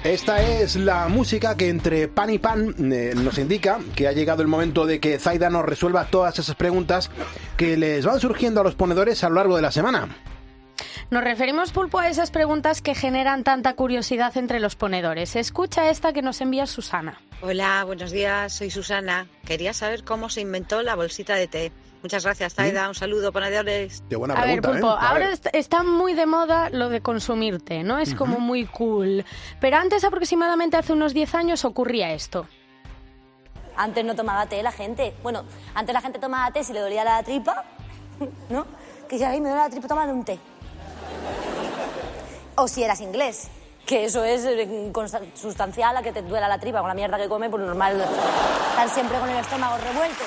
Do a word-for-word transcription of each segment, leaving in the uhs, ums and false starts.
Esta es la música que entre pan y pan eh, nos indica que ha llegado el momento de que Zaida nos resuelva todas esas preguntas que les van surgiendo a los ponedores a lo largo de la semana. Nos referimos, Pulpo, a esas preguntas que generan tanta curiosidad entre los ponedores. Escucha esta que nos envía Susana. Hola, buenos días, soy Susana. Quería saber cómo se inventó la bolsita de té. Muchas gracias, Zaida. ¿Mm? Un saludo, ponedores. Qué buena a pregunta, ver, Pulpo, ¿eh? A ahora ver. está muy de moda lo de consumir té, ¿no? Es uh-huh. como muy cool. Pero antes, aproximadamente hace unos diez años, ocurría esto. Antes no tomaba té la gente. Bueno, antes la gente tomaba té si le dolía la tripa, ¿no? Que si a mí me duele la tripa, toman un té. O si eras inglés, que eso es sustancial a que te duela la tripa. Con la mierda que come, pues normal, están siempre con el estómago revuelto.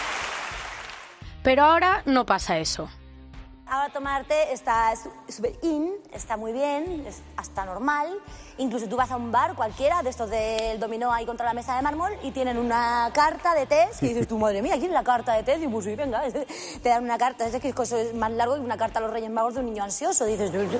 Pero ahora no pasa eso. Ahora tomar té está súper in, está muy bien, es hasta normal. Incluso tú vas a un bar cualquiera, de estos del dominó ahí contra la mesa de mármol, y tienen una carta de té, y dices tú, madre mía, ¿quién es la carta de té? Y pues sí, venga, te dan una carta, es que eso es más largo que una carta a los Reyes Magos de un niño ansioso, dices tú.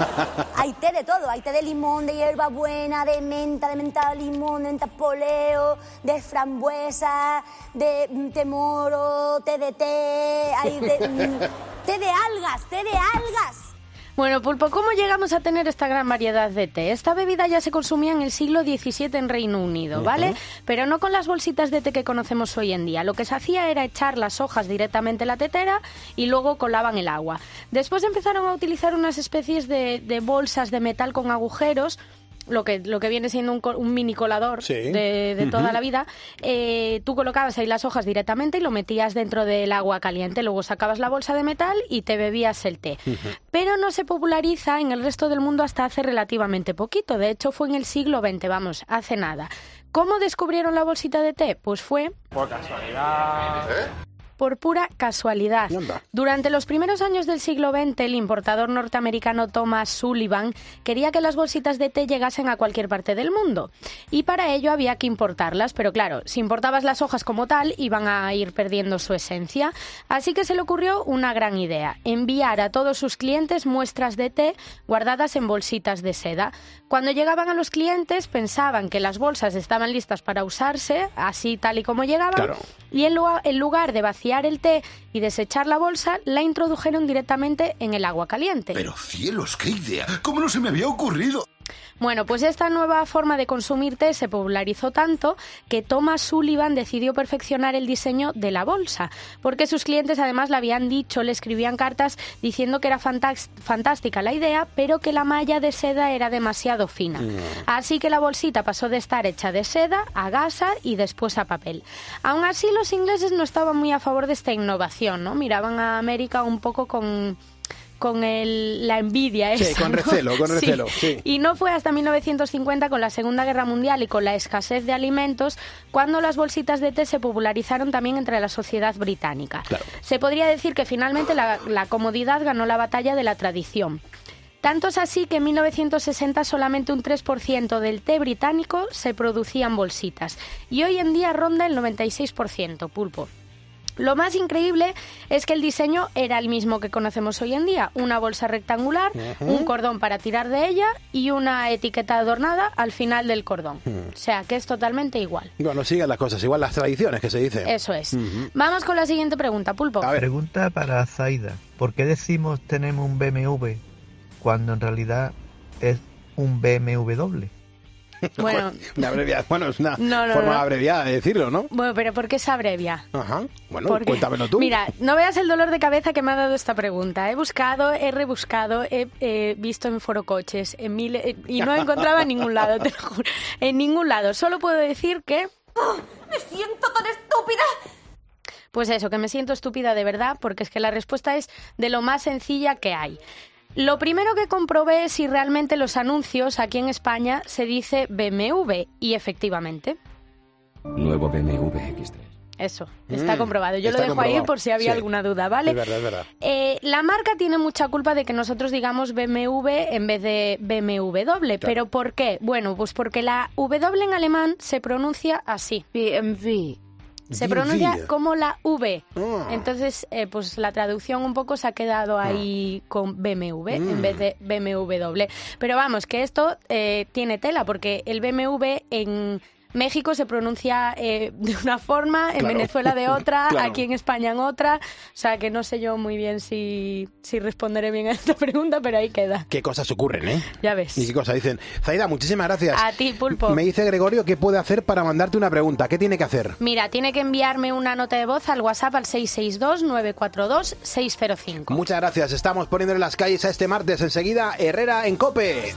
Hay té de todo, hay té de limón, de hierbabuena, de menta, de menta de limón, de menta poleo, de frambuesa, de té moro, té de té, hay de... ¡Té de algas! ¡Té de algas! Bueno, Pulpo, ¿cómo llegamos a tener esta gran variedad de té? Esta bebida ya se consumía en el siglo diecisiete en Reino Unido, ¿vale? Uh-huh. Pero no con las bolsitas de té que conocemos hoy en día. Lo que se hacía era echar las hojas directamente en la tetera y luego colaban el agua. Después empezaron a utilizar unas especies de, de bolsas de metal con agujeros, lo que lo que viene siendo un, un mini colador sí. de, de toda uh-huh. la vida. Eh, tú colocabas ahí las hojas directamente y lo metías dentro del agua caliente, luego sacabas la bolsa de metal y te bebías el té. Uh-huh. Pero no se populariza en el resto del mundo hasta hace relativamente poquito, de hecho fue en el siglo veinte, vamos, hace nada. ¿Cómo descubrieron la bolsita de té? Pues fue... por casualidad... ¿Eh? Por pura casualidad. Durante los primeros años del siglo veinte, el importador norteamericano Thomas Sullivan quería que las bolsitas de té llegasen a cualquier parte del mundo. Y para ello había que importarlas, pero claro, si importabas las hojas como tal, iban a ir perdiendo su esencia. Así que se le ocurrió una gran idea: enviar a todos sus clientes muestras de té guardadas en bolsitas de seda. Cuando llegaban a los clientes, pensaban que las bolsas estaban listas para usarse, así tal y como llegaban, claro. y en, lo, en lugar de vaciar el té y desechar la bolsa, la introdujeron directamente en el agua caliente. Pero cielos, qué idea, ¿cómo no se me había ocurrido? Bueno, pues esta nueva forma de consumir té se popularizó tanto que Thomas Sullivan decidió perfeccionar el diseño de la bolsa, porque sus clientes además le habían dicho, le escribían cartas diciendo que era fantástica la idea, pero que la malla de seda era demasiado fina. Mm. Así que la bolsita pasó de estar hecha de seda a gasa y después a papel. Aún así, los ingleses no estaban muy a favor de esta innovación, ¿no? Miraban a América un poco con... con el, la envidia esa, Sí, con recelo, ¿no? con recelo, sí. sí. Y no fue hasta mil novecientos cincuenta, con la Segunda Guerra Mundial y con la escasez de alimentos, cuando las bolsitas de té se popularizaron también entre la sociedad británica. Claro. Se podría decir que finalmente la, la comodidad ganó la batalla de la tradición. Tanto es así que en mil novecientos sesenta solamente un tres por ciento del té británico se producía en bolsitas. Y hoy en día ronda el noventa y seis por ciento, Pulpo. Lo más increíble es que el diseño era el mismo que conocemos hoy en día: una bolsa rectangular, uh-huh. un cordón para tirar de ella y una etiqueta adornada al final del cordón. Uh-huh. O sea, que es totalmente igual. Bueno, siguen las cosas, igual las tradiciones que se dice. Eso es. Uh-huh. Vamos con la siguiente pregunta, Pulpo. A ver. Pregunta para Zaida. ¿Por qué decimos tenemos un B M W cuando en realidad es un B M W? Bueno, una abrevia, bueno, es una no, no, forma no. abreviada de decirlo, ¿no? Bueno, pero ¿por qué se abrevia? Ajá, bueno, Porque, cuéntamelo tú. Mira, no veas el dolor de cabeza que me ha dado esta pregunta. He buscado, he rebuscado, he eh, visto en forocoches, en mil, eh, y no he encontrado en ningún lado, te lo juro. En ningún lado. Solo puedo decir que... ¡Oh, me siento tan estúpida! Pues eso, que me siento estúpida de verdad, porque es que la respuesta es de lo más sencilla que hay. Lo primero que comprobé es si realmente los anuncios aquí en España se dice B M W, y efectivamente. Nuevo B M W X tres. Eso, está mm, comprobado. Yo está lo dejo comprobado. ahí por si había sí. alguna duda, ¿vale? Es verdad, es verdad. Eh, la marca tiene mucha culpa de que nosotros digamos B M W en vez de B M W. Claro. ¿Pero por qué? Bueno, pues porque la W en alemán se pronuncia así. B M W. Se Vivir. pronuncia como la V. Ah. Entonces, eh, pues la traducción un poco se ha quedado ahí con B M W Mm. en vez de B M W. Pero vamos, que esto eh, tiene tela, porque el B M W en México se pronuncia eh, de una forma, en Claro. Venezuela de otra, Claro. aquí en España en otra. O sea, que no sé yo muy bien si, si responderé bien a esta pregunta, pero ahí queda. Qué cosas ocurren, ¿eh? Ya ves. Y qué cosas dicen. Zaida, muchísimas gracias. A ti, Pulpo. Me dice Gregorio qué puede hacer para mandarte una pregunta. ¿Qué tiene que hacer? Mira, tiene que enviarme una nota de voz al WhatsApp al seis seis dos, nueve cuatro dos, seis cero cinco. Muchas gracias. Estamos poniéndole las calles a este martes. Enseguida, Herrera en COPE.